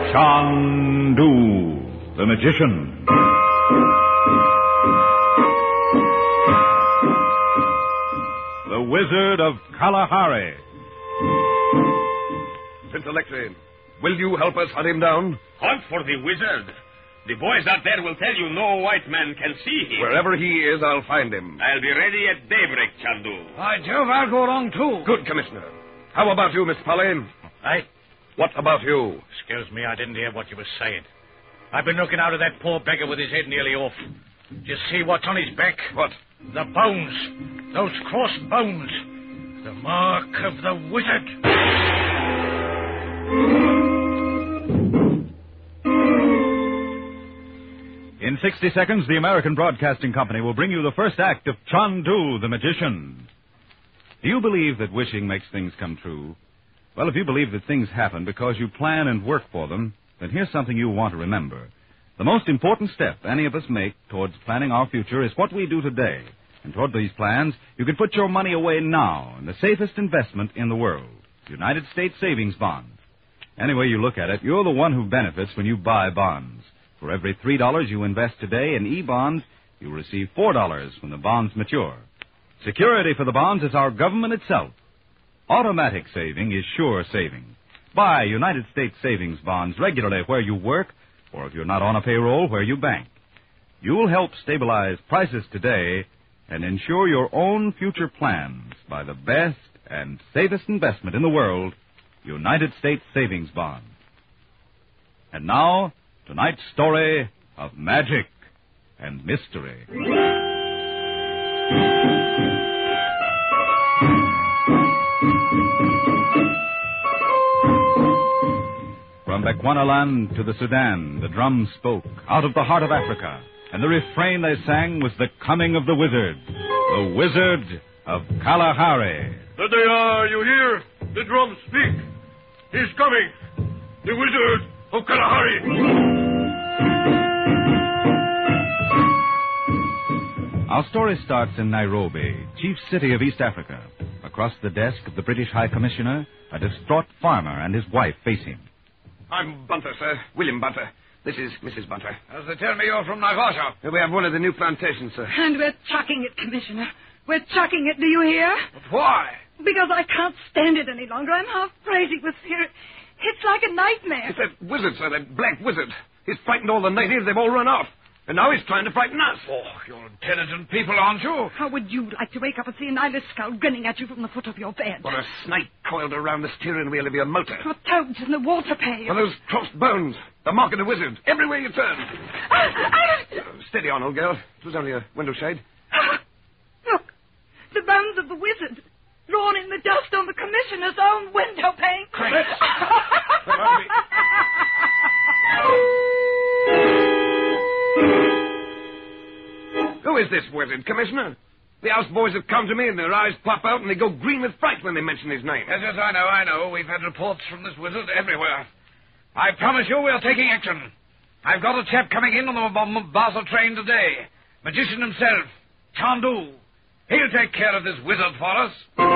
Chandu, the magician. The Wizard of Kalahari. Prince Alexei, will you help us hunt him down? Hunt for the wizard. The boys out there will tell you no white man can see him. Wherever he is, I'll find him. I'll be ready at daybreak, Chandu. By Jove, I'll go along, too. Good, Commissioner. How about you, Miss Polly? What about you? Excuse me, I didn't hear what you were saying. I've been looking out at that poor beggar with his head nearly off. Do you see what's on his back? What? The bones. Those crossed bones. The mark of the wizard. In 60 seconds, the American Broadcasting Company will bring you the first act of Chandu, the magician. Do you believe that wishing makes things come true? Well, if you believe that things happen because you plan and work for them, then here's something you want to remember. The most important step any of us make towards planning our future is what we do today. And toward these plans, you can put your money away now in the safest investment in the world, United States Savings Bonds. Any way you look at it, you're the one who benefits when you buy bonds. For every $3 you invest today in E-bonds, you'll receive $4 when the bonds mature. Security for the bonds is our government itself. Automatic saving is sure saving. Buy United States Savings Bonds regularly where you work, or if you're not on a payroll, where you bank. You'll help stabilize prices today and ensure your own future plans by the best and safest investment in the world, United States Savings Bonds. And now, tonight's story of magic and mystery. From Bechuanaland to the Sudan, the drums spoke out of the heart of Africa, and the refrain they sang was the coming of the Wizard of Kalahari. There they are, you hear? The drums speak. He's coming. The Wizard of Kalahari. Our story starts in Nairobi, chief city of East Africa. Across the desk of the British High Commissioner, a distraught farmer and his wife face him. I'm Bunter, sir. William Bunter. This is Mrs. Bunter. As they tell me you're from Naivasha. We have one of the new plantations, sir. And we're chucking it, Commissioner. We're chucking it, do you hear? But why? Because I can't stand it any longer. I'm half crazy with fear. It's like a nightmare. It's that wizard, sir, that black wizard. He's frightened all the natives. They've all run off. And now he's trying to frighten us. Oh, you're intelligent people, aren't you? How would you like to wake up and see an eyeless skull grinning at you from the foot of your bed? Or a snake coiled around the steering wheel of your motor. Or toads in the water pail. Or those crossed bones. The mark of the wizard. Everywhere you turn. Steady on, old girl. It was only a window shade. Look, the bones of the wizard. Drawn in the dust on the Commissioner's own window pane. Who is this wizard, Commissioner? The houseboys have come to me and their eyes pop out and they go green with fright when they mention his name. Yes, I know. We've had reports from this wizard everywhere. I promise you we're taking action. I've got a chap coming in on the Mombasa train today. Magician himself, Chandu. He'll take care of this wizard for us.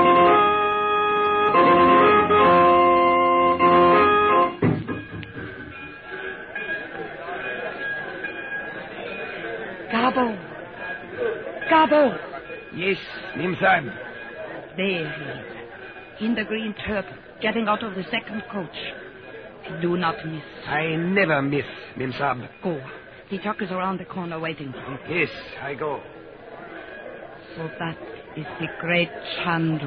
Gabo. Yes, Nim Sahib. There he is. In the green turtle, getting out of the second coach. Do not miss. I never miss, Nim Sahib. Go. The truck is around the corner waiting for you. Yes, I go. So that is the great Chandu.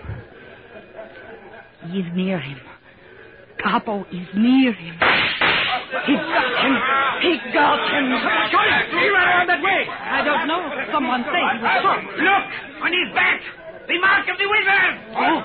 He is near him. Gabo is near him. He got him. He got him. He ran around that way. I don't know. Someone said he was shot. Look, on his back. The mark of the wizard.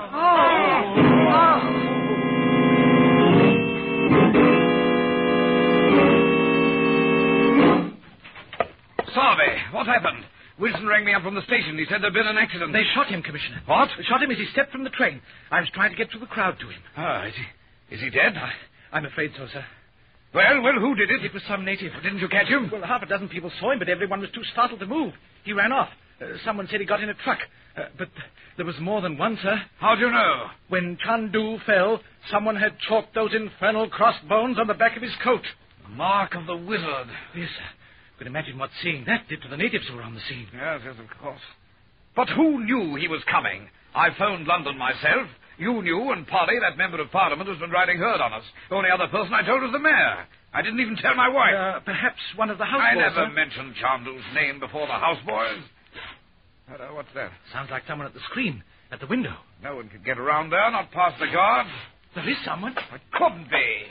Sarve, what happened? Wilson rang me up from the station. He said there'd been an accident. They shot him, Commissioner. What? They shot him as he stepped from the train. I was trying to get through the crowd to him. Ah, is he dead? I'm afraid so, sir. Well, who did it? It was some native. Didn't you catch him? Well, half a dozen people saw him, but everyone was too startled to move. He ran off. Someone said he got in a truck. But there was more than one, sir. How do you know? When Chandu fell, someone had chalked those infernal crossbones on the back of his coat. The mark of the wizard. Yes, sir. Could imagine what seeing that did to the natives who were on the scene. Yes, of course. But who knew he was coming? I phoned London myself. You knew, and Polly, that member of Parliament who's been riding herd on us. The only other person I told was the mayor. I didn't even tell my wife. Perhaps one of the houseboys. I never mentioned Chandu's name before the houseboys. What's that? Sounds like someone at the screen, at the window. No one could get around there, not past the guard. There is someone. It couldn't be.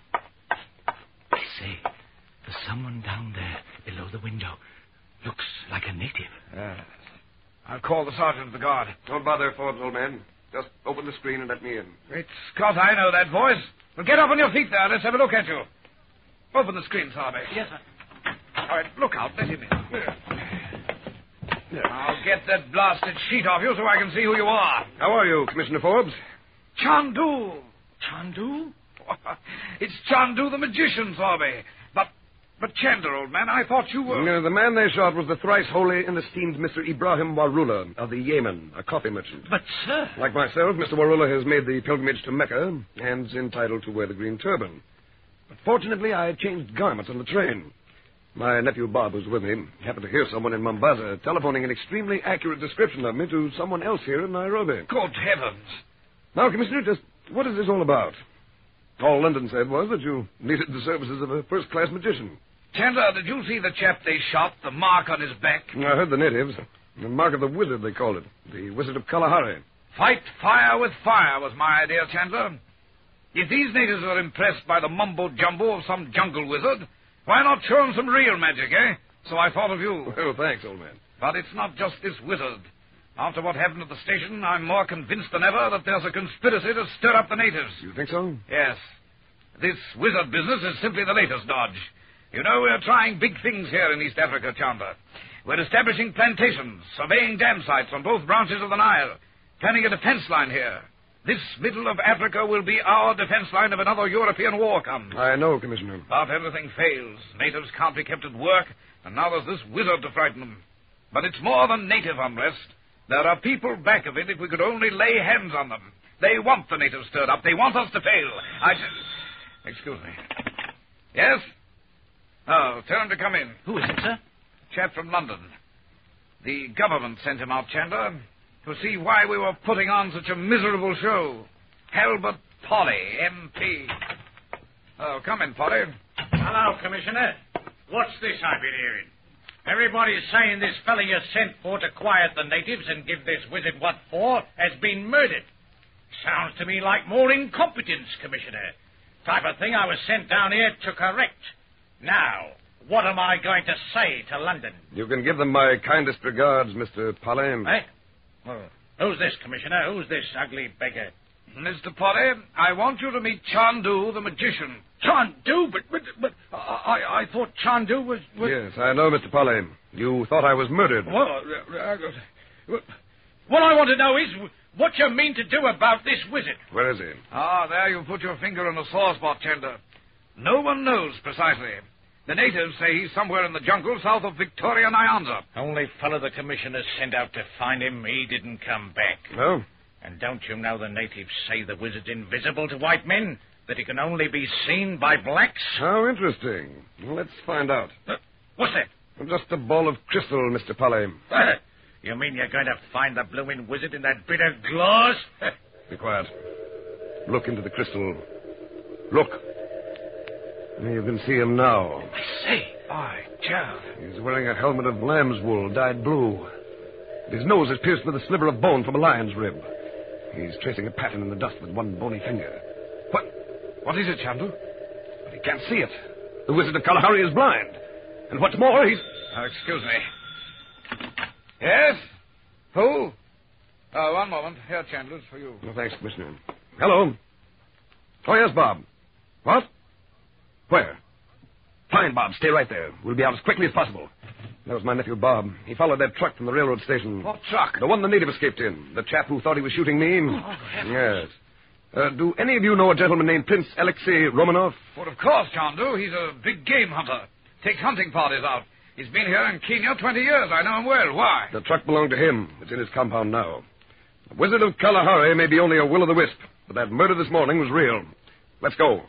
Say, there's someone down there below the window. Looks like a native. Yes. I'll call the sergeant of the guard. Don't bother, Forbes, old man. Just open the screen and let me in. Great Scott, I know that voice. Well, get up on your feet there. Let's have a look at you. Open the screen, Sarby. Yes, sir. All right, look out. Let him in. I'll get that blasted sheet off you so I can see who you are. How are you, Commissioner Forbes? Chandu. Chandu? It's Chandu the magician, Sarby. But Chandler, old man, I thought you were... The man they shot was the thrice holy and esteemed Mr. Ibrahim Warula of the Yemen, a coffee merchant. But, sir... Like myself, Mr. Warula has made the pilgrimage to Mecca and's entitled to wear the green turban. But fortunately, I changed garments on the train. My nephew Bob, who's with me, happened to hear someone in Mombasa telephoning an extremely accurate description of me to someone else here in Nairobi. Good heavens. Now, Commissioner, just what is this all about? All London said was that you needed the services of a first-class magician. Chandler, did you see the chap they shot, the mark on his back? I heard the natives. The mark of the wizard, they called it. The Wizard of Kalahari. Fight fire with fire was my idea, Chandler. If these natives are impressed by the mumbo-jumbo of some jungle wizard, why not show them some real magic, eh? So I thought of you. Well, thanks, old man. But it's not just this wizard. After what happened at the station, I'm more convinced than ever that there's a conspiracy to stir up the natives. You think so? Yes. This wizard business is simply the latest dodge. You know, we're trying big things here in East Africa, Chandler. We're establishing plantations, surveying dam sites on both branches of the Nile, planning a defense line here. This middle of Africa will be our defense line if another European war comes. I know, Commissioner. But everything fails. Natives can't be kept at work, and now there's this wizard to frighten them. But it's more than native unrest. There are people back of it if we could only lay hands on them. They want the natives stirred up. They want us to fail. Excuse me. Yes? Oh, tell him to come in. Who is it, sir? Chap from London. The government sent him out, Chandler, to see why we were putting on such a miserable show. Halbert Polly, MP. Oh, come in, Polly. Hello, Commissioner. What's this I've been hearing? Everybody's saying this fella you sent for to quiet the natives and give this wizard what for has been murdered. Sounds to me like more incompetence, Commissioner. Type of thing I was sent down here to correct. Now, what am I going to say to London? You can give them my kindest regards, Mr. Polly. Eh? Well, who's this, Commissioner? Who's this ugly beggar? Mr. Polly, I want you to meet Chandu, the magician. Chandu? But I thought Chandu was... Yes, I know, Mr. Polly. You thought I was murdered. What I want to know is what you mean to do about this wizard. Where is he? Ah, there you put your finger on a sore spot, Chandler. No one knows precisely. The natives say he's somewhere in the jungle south of Victoria, Nyanza. Only fellow the Commissioner sent out to find him, he didn't come back. No? And don't you know the natives say the wizard's invisible to white men? That he can only be seen by blacks? How interesting. Well, let's find out. What's that? Just a ball of crystal, Mr. Polly. You mean you're going to find the blooming wizard in that bit of glass? Be quiet. Look into the crystal. Look. You can see him now. I say. By Jove. He's wearing a helmet of lamb's wool dyed blue. His nose is pierced with a sliver of bone from a lion's rib. He's tracing a pattern in the dust with one bony finger. What is it, Chandu? But he can't see it. The Wizard of Kalahari is blind. And what's more, he's... Excuse me. Yes? Who? One moment. Here, Chandler, it's for you. Oh, thanks, Commissioner. Hello. Oh, yes, Bob. What? Where? Fine, Bob. Stay right there. We'll be out as quickly as possible. That was my nephew, Bob. He followed that truck from the railroad station. What truck? The one the native escaped in. The chap who thought he was shooting me. Oh, yes. Do any of you know a gentleman named Prince Alexei Romanov? Well, of course, Chandu. He's a big game hunter. Takes hunting parties out. He's been here in Kenya 20 years. I know him well. Why? The truck belonged to him. It's in his compound now. The Wizard of Kalahari may be only a will-o'-the-wisp, but that murder this morning was real. Let's go.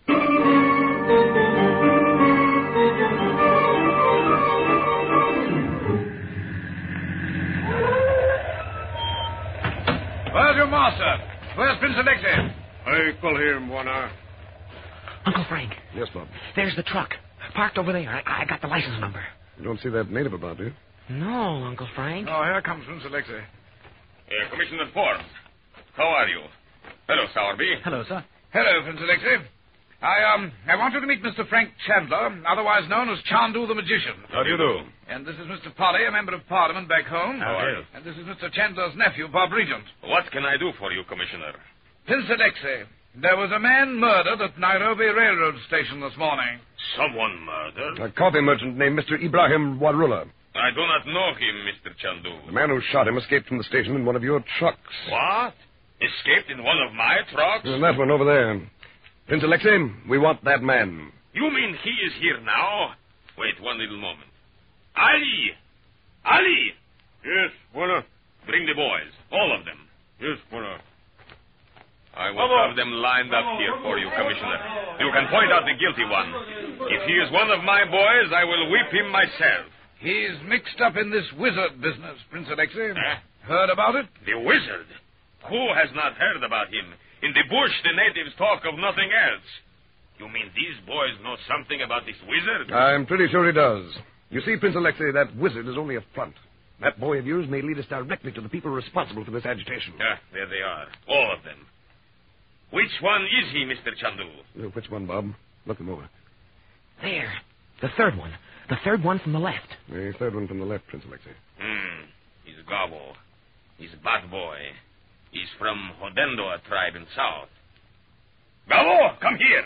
Where's your master? Where's Prince Alexei? I call him, Buana. Uncle Frank, Yes, Bob. there's the truck. Parked over there. I got the license number. You don't see that native about, do you? No, Uncle Frank. Oh, here comes Prince Alexei. Commissioner Forbes. How are you? Hello, Sowerby. Hello, sir. Hello, Prince Alexei. I want you to meet Mr. Frank Chandler, otherwise known as Chandu the Magician. How do you do? And this is Mr. Polly, a member of Parliament back home. How are you? And this is Mr. Chandler's nephew, Bob Regent. What can I do for you, Commissioner? Prince Alexei, there was a man murdered at Nairobi Railroad Station this morning. Someone murdered? A coffee merchant named Mr. Ibrahim Warula. I do not know him, Mr. Chandu. The man who shot him escaped from the station in one of your trucks. What? Escaped in one of my trucks? And that one over there. Prince Alexei, we want that man. You mean he is here now? Wait one little moment. Ali! Ali! Yes, Buana. Bring the boys. All of them. Yes, Buana. I will have them lined up here for you, Commissioner. You can point out the guilty one. If he is one of my boys, I will whip him myself. He's mixed up in this wizard business, Prince Alexei. Huh? Heard about it? The wizard? Who has not heard about him? In the bush, the natives talk of nothing else. You mean these boys know something about this wizard? I'm pretty sure he does. You see, Prince Alexei, that wizard is only a front. That boy of yours may lead us directly to the people responsible for this agitation. There they are. All of them. Which one is he, Mr. Chandu? Which one, Bob? Look them over. There. The third one. The third one from the left. The third one from the left, Prince Alexei. He's Gabo. He's a bad boy. He's from Hodendo, a tribe in south. Gabo, come here.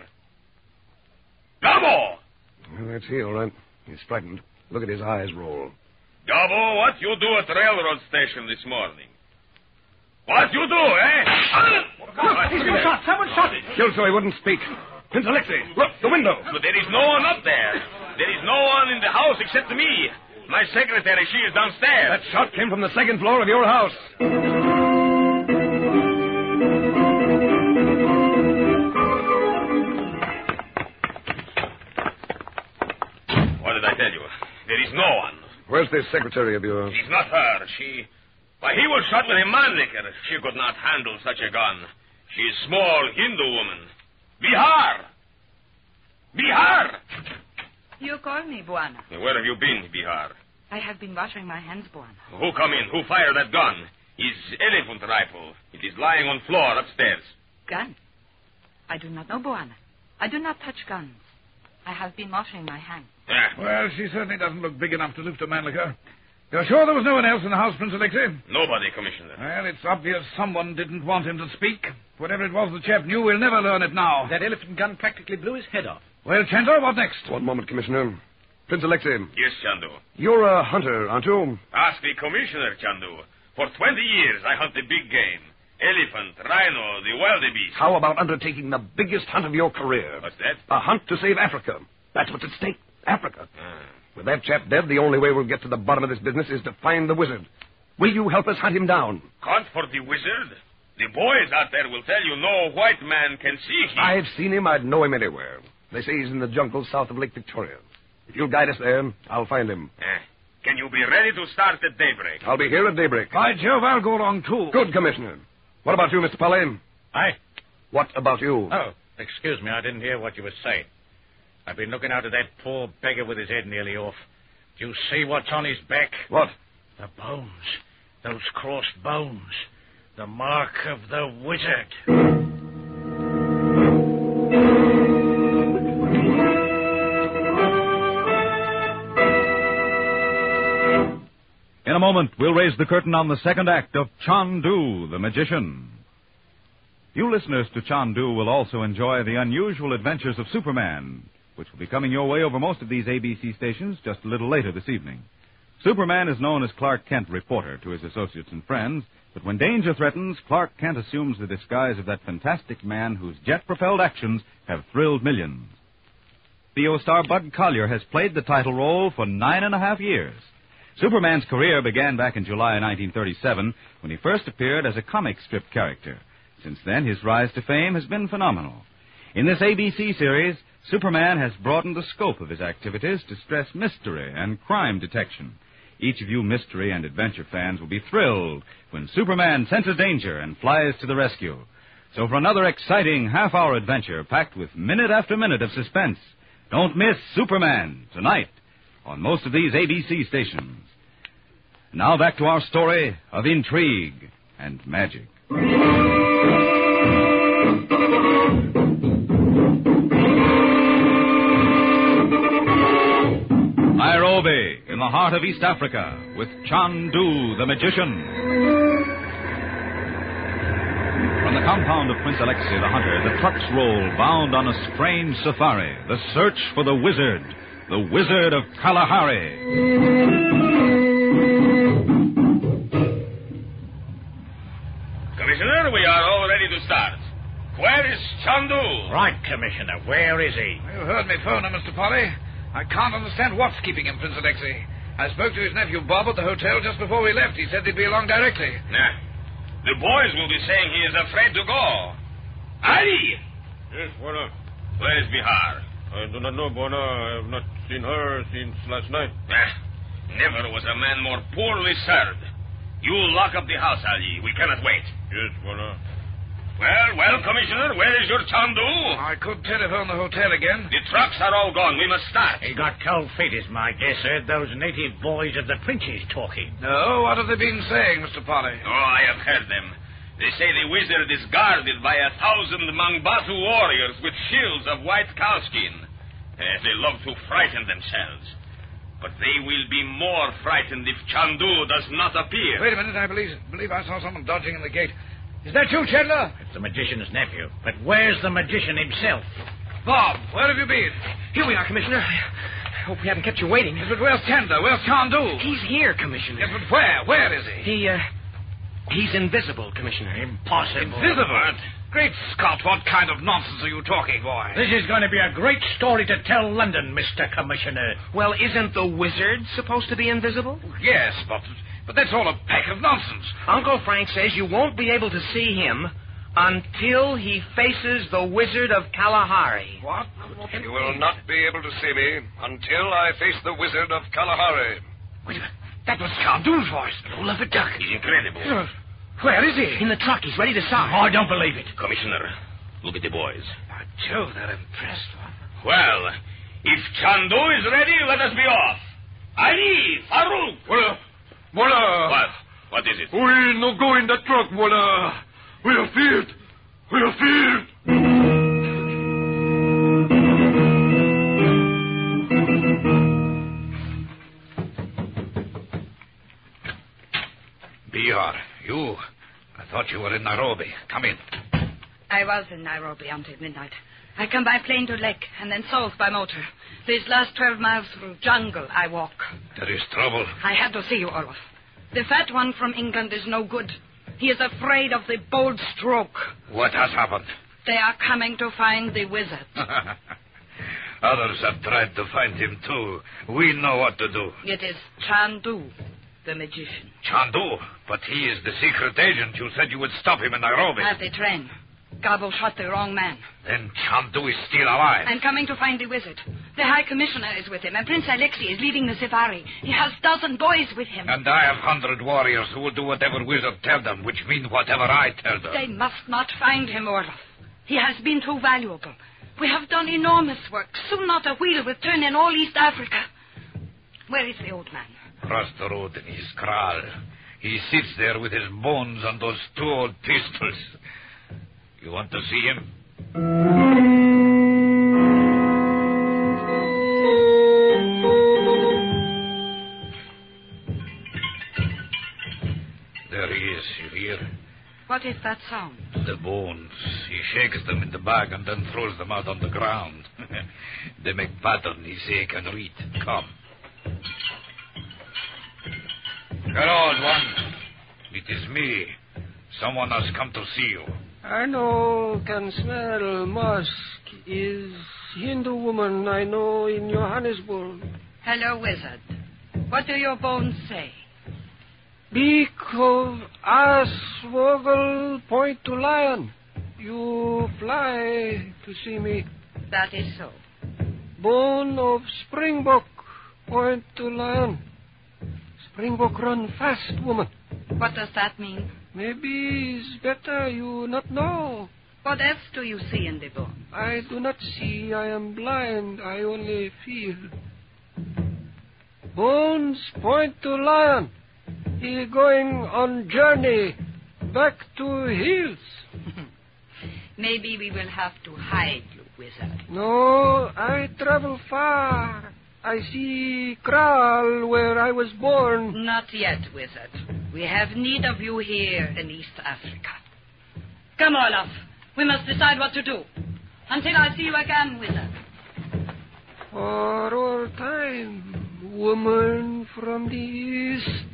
Gabo! Well, that's he, all right. He's frightened. Look at his eyes roll. Gabo, what you do at railroad station this morning? What you do, eh? He's been shot. Someone shot him. Killed so he wouldn't speak. Prince Alexei, look, the window. But there is no one up there. There is no one in the house except me. My secretary, she is downstairs. That shot came from the second floor of your house. What did I tell you? There is no one. Where's this secretary of yours? She's not her. Why, he was shot with a manlicker. She could not handle such a gun. She is small Hindu woman. Bihar! Bihar! You called me, Buana. Where have you been, Bihar? I have been washing my hands, Buana. Who come in? Who fired that gun? His elephant rifle. It is lying on floor upstairs. Gun? I do not know, Buana. I do not touch guns. I have been washing my hands. Well, she certainly doesn't look big enough to lift a man like her. You're sure there was no one else in the house, Prince Alexei? Nobody, Commissioner. Well, it's obvious someone didn't want him to speak. Whatever it was the chap knew, we'll never learn it now. That elephant gun practically blew his head off. Well, Chandler, what next? One moment, Commissioner. Prince Alexei, Yes, Chandu. you're a hunter, aren't you? Ask the Commissioner, Chandu. For 20 years, I hunt the big game. Elephant, rhino, the wildebeest. How about undertaking the biggest hunt of your career? What's that? A hunt to save Africa. That's what's at stake. Africa. With that chap dead, the only way we'll get to the bottom of this business is to find the wizard. Will you help us hunt him down? Hunt for the wizard? The boys out there will tell you no white man can see him. I've seen him. I'd know him anywhere. They say he's in the jungle south of Lake Victoria. If you'll guide us there, I'll find him. Can you be ready to start at daybreak? I'll be here at daybreak. By Jove, I'll go along, too. Good, Commissioner. What about you, Mr. Polly? Aye. What about you? Oh, excuse me, I didn't hear what you were saying. I've been looking out at that poor beggar with his head nearly off. Do you see what's on his back? What? The bones. Those crossed bones. The mark of the wizard. In a moment, we'll raise the curtain on the second act of Chandu, the Magician. You listeners to Chandu will also enjoy the unusual adventures of Superman, which will be coming your way over most of these ABC stations just a little later this evening. Superman is known as Clark Kent, reporter, to his associates and friends, but when danger threatens, Clark Kent assumes the disguise of that fantastic man whose jet-propelled actions have thrilled millions. HBO star Bud Collyer has played the title role for 9.5 years. Superman's career began back in July 1937 when he first appeared as a comic strip character. Since then, his rise to fame has been phenomenal. In this ABC series, Superman has broadened the scope of his activities to stress mystery and crime detection. Each of you mystery and adventure fans will be thrilled when Superman senses danger and flies to the rescue. So for another exciting half-hour adventure packed with minute after minute of suspense, don't miss Superman tonight on most of these ABC stations. Now back to our story of intrigue and magic. Nairobi, in the heart of East Africa, with Chandu, the magician. From the compound of Prince Alexei the Hunter, the trucks roll, bound on a strange safari, the search for the Wizard of Kalahari. Commissioner, we are all ready to start. Where is Chandu? Right, Commissioner. Where is he? You heard me phone him, Mr. Polly. I can't understand what's keeping him, Prince Alexei. I spoke to his nephew Bob at the hotel just before we left. He said they'd be along directly. Nah. The boys will be saying he is afraid to go. Ali! Yes, Bona. Where is Bihar? I do not know, Bona. I have not seen her since last night. Never was a man more poorly served. You lock up the house, Ali. We cannot wait. Yes, Bona. Well, Commissioner, where is your Chandu? I could telephone the hotel again. The trucks are all gone. We must start. He got cold feet, is my guess. Heard those native boys of the princes talking. No, what have they been saying, Mr. Polly? Oh, I have heard them. They say the wizard is guarded by 1,000 Mangbatu warriors with shields of white cowskin. They love to frighten themselves. But they will be more frightened if Chandu does not appear. Wait a minute, I believe I saw someone dodging in the gate. Is that you, Chandler? It's the magician's nephew. But where's the magician himself? Bob, where have you been? Here we are, Commissioner. I hope we haven't kept you waiting. Yes, but where's Chandler? Where's Chandu? He's here, Commissioner. Yes, but where? Where is he? He's invisible, Commissioner. Impossible. Invisible? Great Scott, what kind of nonsense are you talking, boy? This is going to be a great story to tell London, Mr. Commissioner. Well, isn't the wizard supposed to be invisible? Yes, but that's all a pack of nonsense. Uncle Frank says you won't be able to see him until he faces the Wizard of Kalahari. What? You will not be able to see me until I face the Wizard of Kalahari. Wait a minute. That was Chandu's voice. Roll of a duck. He's incredible. Where is he? In the truck. He's ready to start. Oh, I don't believe it. Commissioner, look at the boys. By Jove, they're impressed. Well, if Chandu is ready, let us be off. Ali, Farouk. Voilà. What is it? We no go in the truck, voilà. We are feared. We are feared. Bihar, you. I thought you were in Nairobi. Come in. I was in Nairobi until midnight. I come by plane to Lake and then south by motor. These last 12 miles through jungle I walk. There is trouble. I had to see you, Olaf. The fat one from England is no good. He is afraid of the bold stroke. What has happened? They are coming to find the wizard. Others have tried to find him, too. We know what to do. It is Chandu, the magician. Chandu? But he is the secret agent. You said you would stop him in Nairobi. At the train. Gabo shot the wrong man. Then Chandu is still alive. I'm coming to find the wizard. The High Commissioner is with him, and Prince Alexei is leading the safari. He has 1,000 boys with him. And I have 100 warriors who will do whatever wizard tell them, which means whatever I tell them. They must not find him, Olaf. He has been too valuable. We have done enormous work. Soon not a wheel will turn in all East Africa. Where is the old man? Across the road in his kraal. He sits there with his bones on those 2 old pistols. You want to see him? There he is, you hear? What is that sound? The bones. He shakes them in the bag and then throws them out on the ground. They make pattern, he say he can read. Come. Hello, old one. It is me. Someone has come to see you. I know can smell musk is Hindu woman I know in Johannesburg. Hello, wizard. What do your bones say? Beak of ass, Vogel, point to lion. You fly to see me. That is so. Bone of springbok, point to lion. Springbok run fast, woman. What does that mean? Maybe it's better you not know. What else do you see in the bone? I do not see. I am blind. I only feel. Bones point to lion. He going on journey back to hills. Maybe we will have to hide you, wizard. No, I travel far. I see Kral where I was born. Not yet, wizard. We have need of you here in East Africa. Come, Olaf. We must decide what to do. Until I see you again, wizard. For all time, woman from the East.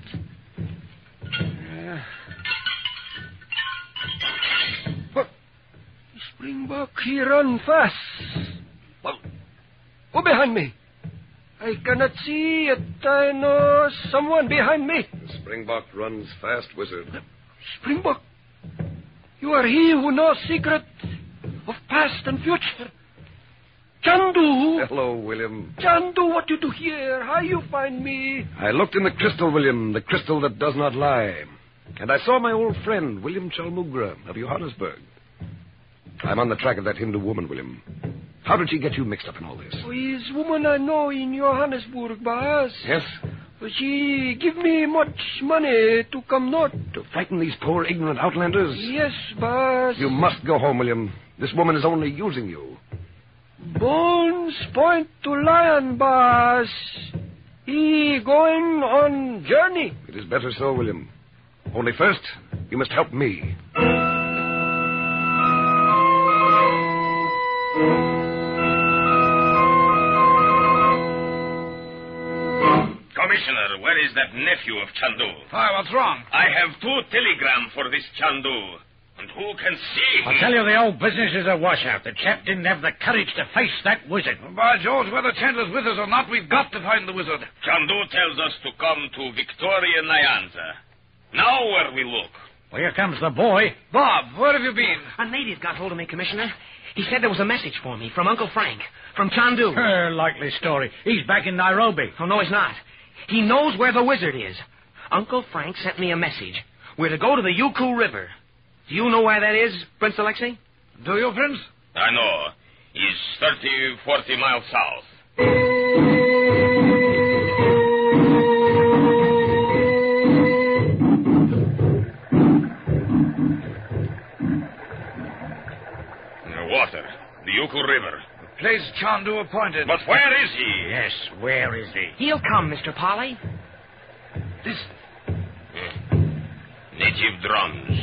Springbok, he run fast. Well, who behind me? I cannot see it. I know someone behind me. The Springbok runs fast, wizard. Springbok, you are he who knows secret of past and future. Chandu. Hello, William. Chandu, what you do here? How you find me? I looked in the crystal, William, the crystal that does not lie. And I saw my old friend, William Chalmugra of Johannesburg. I'm on the track of that Hindu woman, William. How did she get you mixed up in all this? Oh, is woman I know in Johannesburg, boss. Yes? She give me much money to come north. To frighten these poor, ignorant outlanders? Yes, boss. You must go home, William. This woman is only using you. Bones point to lion, boss. He going on journey. It is better so, William. Only first, you must help me. Commissioner, where is that nephew of Chandu? Why, what's wrong? I have 2 telegrams for this Chandu. And who can see him? I tell you, the old business is a washout. The chap didn't have the courage to face that wizard. By George, whether Chandler's with us or not, we've got to find the wizard. Chandu tells us to come to Victoria Nyanza. Now where we look? Well, here comes the boy. Bob, where have you been? A native got hold of me, Commissioner. He said there was a message for me from Uncle Frank, from Chandu. Likely story. He's back in Nairobi. Oh, no, he's not. He knows where the wizard is. Uncle Frank sent me a message. We're to go to the Yuku River. Do you know where that is, Prince Alexei? Do you, Prince? I know. He's 30, 40 miles south. Water. The Yuku River. The place Chandu appointed. But where is he? Yes, where is he? He'll come, Mr. Polly. Native drums.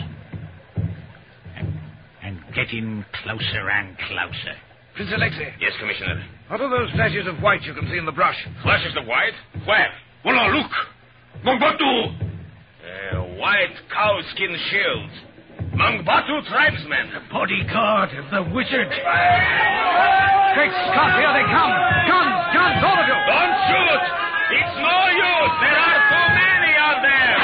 And getting closer and closer. Prince Alexei. Yes, Commissioner. What are those flashes of white you can see in the brush? Flashes of white? Where? Well, now, look. Mangbatu. White cowskin shields. Mangbatu tribesmen. The bodyguard of the wizard. Great Scott, here they come. Guns, all of you. Don't shoot. It's no use. There are too many out there.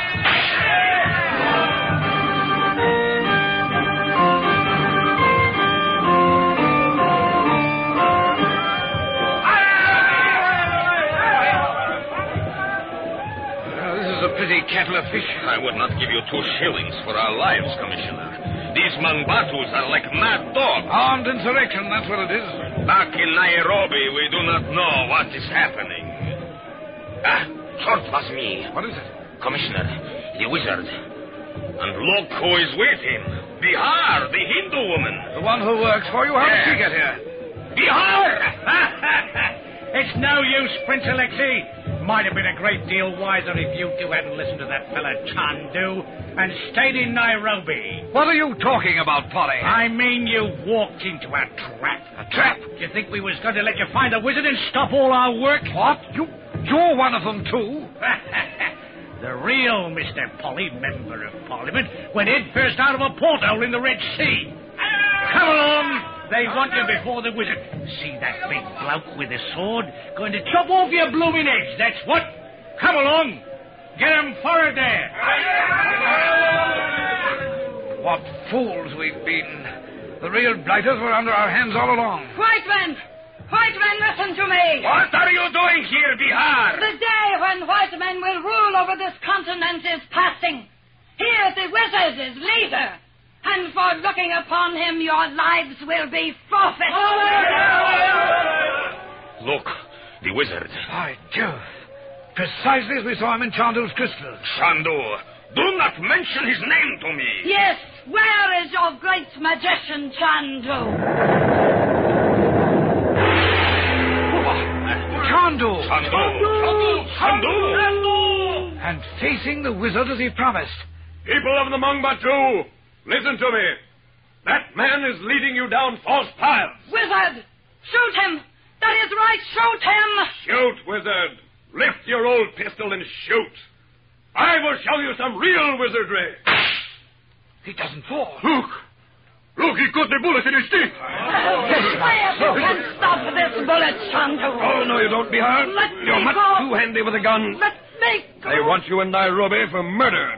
Pretty kettle of fish. I would not give you 2 shillings for our lives, Commissioner. These Mangbatus are like mad dogs. Armed insurrection, that's what it is. Back in Nairobi, we do not know what is happening. Short was me. What is it? Commissioner, the wizard. And look who is with him. Bihar, the Hindu woman. The one who works for you? How did she get here? Bihar! It's no use, Prince Alexei. Might have been a great deal wiser if you two hadn't listened to that fella Chandu and stayed in Nairobi. What are you talking about, Polly? I mean you walked into a trap. A trap? Do you think we was going to let you find the wizard and stop all our work? What? You're one of them, too? The real Mr. Polly, Member of Parliament, went head first out of a porthole in the Red Sea. Come along. They want you before the wizard. See that big bloke with the sword? Going to chop off your blooming heads, that's what. Come along. Get him forward there. What fools we've been. The real blighters were under our hands all along. White men, listen to me. What are you doing here, Bihar? The day when white men will rule over this continent is passing. Here the wizard is leader. And for looking upon him, your lives will be forfeit. Look, the wizard. By Jove. Precisely as we saw him in Chandu's crystal. Chandu, do not mention his name to me. Yes, where is your great magician, Chandu? Chandu! Chandu! And facing the wizard as he promised. People of the Mangbatu, listen to me. That man is leading you down false paths. Wizard, shoot him. That is right, shoot him. Shoot, wizard. Lift your old pistol and shoot. I will show you some real wizardry. He doesn't fall. Look, he caught the bullet in his teeth. Yes, you can stop this bullet, Chandu. Oh, no, you don't, Bihar. You're much too handy with a gun. Let me go. They want you in Nairobi for murder.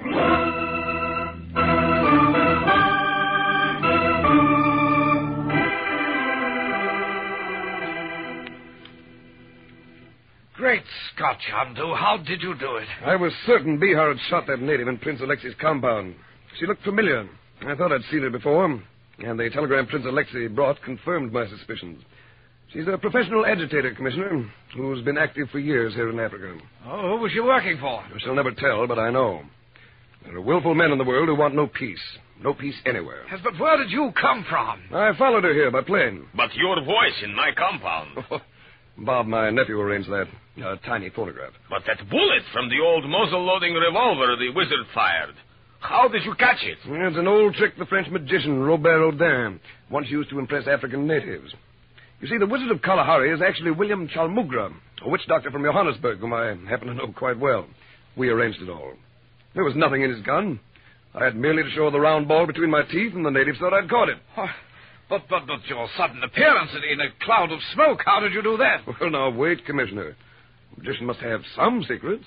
Great Scott, Chandu. How did you do it? I was certain Bihar had shot that native in Prince Alexi's compound. She looked familiar. I thought I'd seen her before, and the telegram Prince Alexei brought confirmed my suspicions. She's a professional agitator, Commissioner, who's been active for years here in Africa. Oh, who was she working for? I shall never tell, but I know. There are willful men in the world who want no peace. No peace anywhere. Yes, but where did you come from? I followed her here by plane. But your voice in my compound. Bob, my nephew, arranged that. A tiny phonograph. But that bullet from the old muzzle-loading revolver the wizard fired. How did you catch it? It's an old trick the French magician Robert Houdin once used to impress African natives. You see, the Wizard of Kalahari is actually William Chalmugra, a witch doctor from Johannesburg, whom I happen to know quite well. We arranged it all. There was nothing in his gun. I had merely to show the round ball between my teeth, and the natives thought I'd caught it. But your sudden appearance in a cloud of smoke, how did you do that? Well, now, wait, Commissioner. A magician must have some secrets.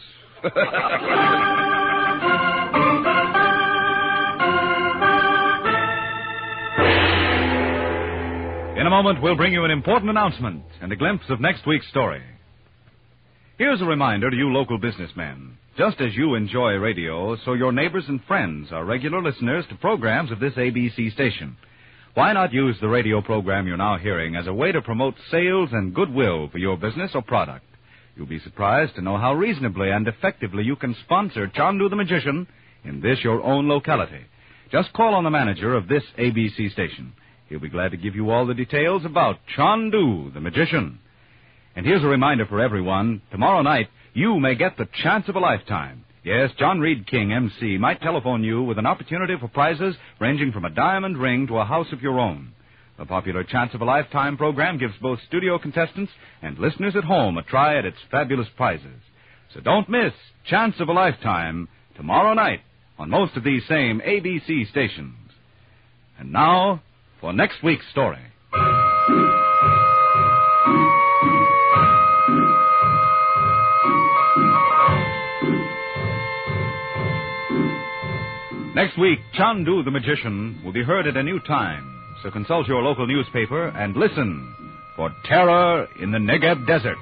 In a moment, we'll bring you an important announcement and a glimpse of next week's story. Here's a reminder to you local businessmen. Just as you enjoy radio, so your neighbors and friends are regular listeners to programs of this ABC station. Why not use the radio program you're now hearing as a way to promote sales and goodwill for your business or product? You'll be surprised to know how reasonably and effectively you can sponsor Chandu the Magician in this your own locality. Just call on the manager of this ABC station. He'll be glad to give you all the details about Chandu the Magician. And here's a reminder for everyone. Tomorrow night, you may get the chance of a lifetime. Yes, John Reed King, M.C., might telephone you with an opportunity for prizes ranging from a diamond ring to a house of your own. The popular Chance of a Lifetime program gives both studio contestants and listeners at home a try at its fabulous prizes. So don't miss Chance of a Lifetime tomorrow night on most of these same ABC stations. And now, for next week's story. Next week, Chandu the Magician will be heard at a new time, so consult your local newspaper and listen for Terror in the Negev Desert.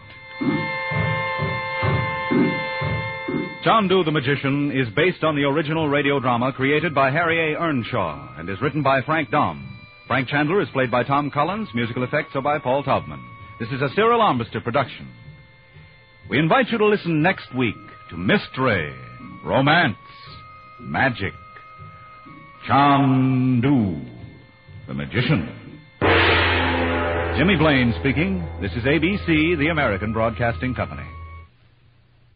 Chandu the Magician is based on the original radio drama created by Harry A. Earnshaw and is written by Frank Dom. Frank Chandler is played by Tom Collins. Musical effects are by Paul Taubman. This is a Cyril Armbruster production. We invite you to listen next week to mystery, romance, magic, Chandu the Magician. Jimmy Blaine speaking. This is ABC, the American Broadcasting Company.